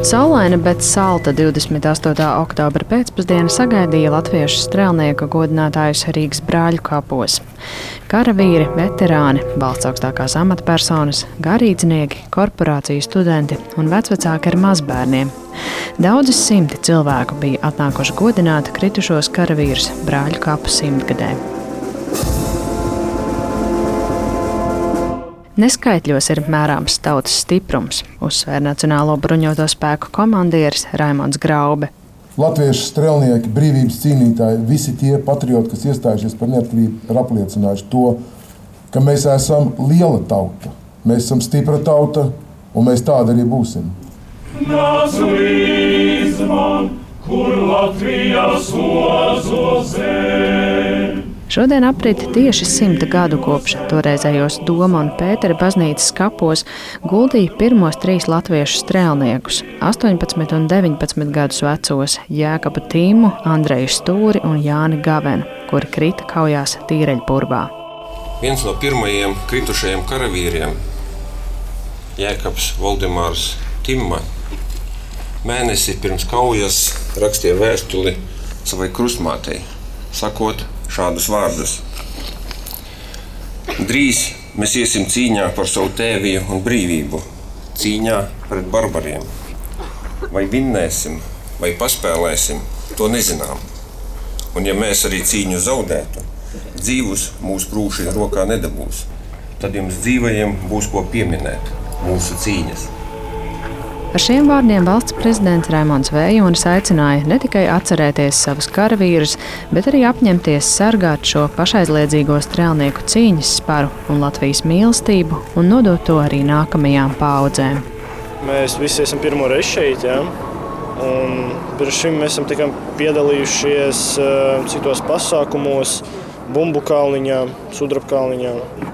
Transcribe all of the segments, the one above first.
Saulaina, bet salta 28. oktobra pēcpusdiena sagaidīja latviešu strēlnieku godinātājus Rīgas Brāļu kapos. Karavīri, veterāni, valsts augstākās amatpersonas, garīdznieki, korporāciju studenti un vecvecāki ar mazbērniem. Daudzi simti cilvēku bija atnākuši godināt kritušos karavīrus Brāļu kapu simtgadē. Neskaitļos ir mērāms tautas stiprums, uzsvēra Nacionālo bruņoto spēku komandieris Raimonds Graube. Latviešu strēlnieki, brīvības cīnītāji, visi tie patrioti, kas iestājušies par neatkarību, ir apliecinājuši to, ka mēs esam liela tauta, mēs esam stipra tauta un mēs tādi arī būsim. Nāc līdz man, kur Latvijas ozo zem. Šodien aprit tieši 100 gadu kopš toreizējos Doma un Pētera baznīcas kapos guldīja pirmos 3 latviešu strēlniekus – 18 un 19 gadus vecos Jēkabu Tīmu, Andreju Stūri un Jāni Gavenu, kuri krita kaujās Tīreļpurvā. Viens no pirmajiem kritušajiem karavīriem, Jēkabs Voldemārs Timma, mēnesi pirms kaujas rakstīja vēstuli savai krustmātei, sakot šādus vārdus. Drīz mēs iesim cīņā par savu tēviju un brīvību, cīņā pret barbariem. Vai vinnēsim, vai paspēlēsim, to nezinām. Un ja mēs arī cīņu zaudētu, dzīvus mūsu prūši rokā nedabūs, tad jums dzīvajiem būs ko pieminēt mūsu cīņas. Ar šiem vārdiem valsts prezidents Raimonds Vējonis aicināja ne tikai atcerēties savus karavīrus, bet arī apņemties sargāt šo pašaizliedzīgo strēlnieku cīņas sparu un Latvijas mīlestību un nodot to arī nākamajām paaudzēm. Mēs visi esam pirmo reizi šeit, un pirms šim mēs esam tikai piedalījušies citos pasākumos, Bumbu kalniņā, Sudraba kalniņā.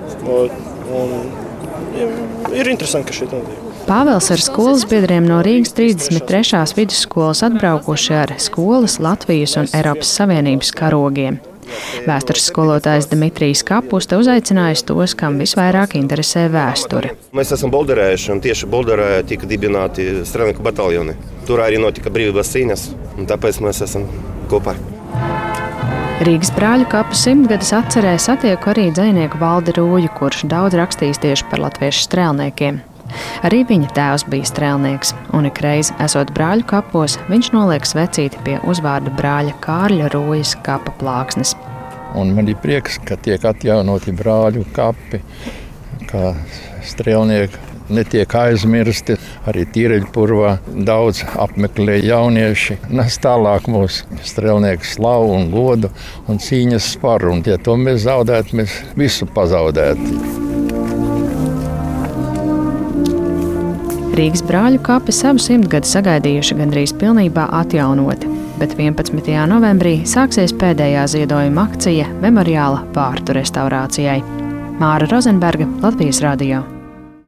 Ir interesanti, ka šeit notiek. Pāvels ar skolas biedriem no Rīgas 33. vidusskolas atbraukuši ar skolas, Latvijas un Eiropas Savienības karogiem. Vēstures skolotājs Dmitrijs Kapusta uzaicinājis tos, kam visvairāk interesē vēsture. Mēs esam bolderējuši, un tieši Bolderē tika dibināti strēlnieku bataljoni. Tur arī notika brīvības cīņas, un tāpēc mēs esam kopā. Rīgas Brāļu kapu simtgades atcerē satieku arī dzejnieku Valdi Rūju, kurš daudz rakstījis tieši par latviešu strēlniekiem. Arī viņa tēvs bija strēlnieks, un ikreiz, esot Brāļu kapos, viņš noliek svecīti pie uzvārda brāļa Kārļa Rūjas kapa plāksnes. Un man ir prieks, ka tiek atjaunoti Brāļu kapi, ka strēlnieki netiek aizmirsti. Arī Tīreļpurvā daudz apmeklē jaunieši, nes tālāk mūsu strēlnieku slavu un godu un cīņas sparu. Un, ja to mēs zaudētu, mēs visu pazaudētu. Rīgas Brāļu kapi savu simtgadu sagaidījuši gandrīz pilnībā atjaunoti, bet 11. novembrī sāksies pēdējā ziedojuma akcija memoriāla vārtu restaurācijai. Māra Rozenberga, Latvijas radio.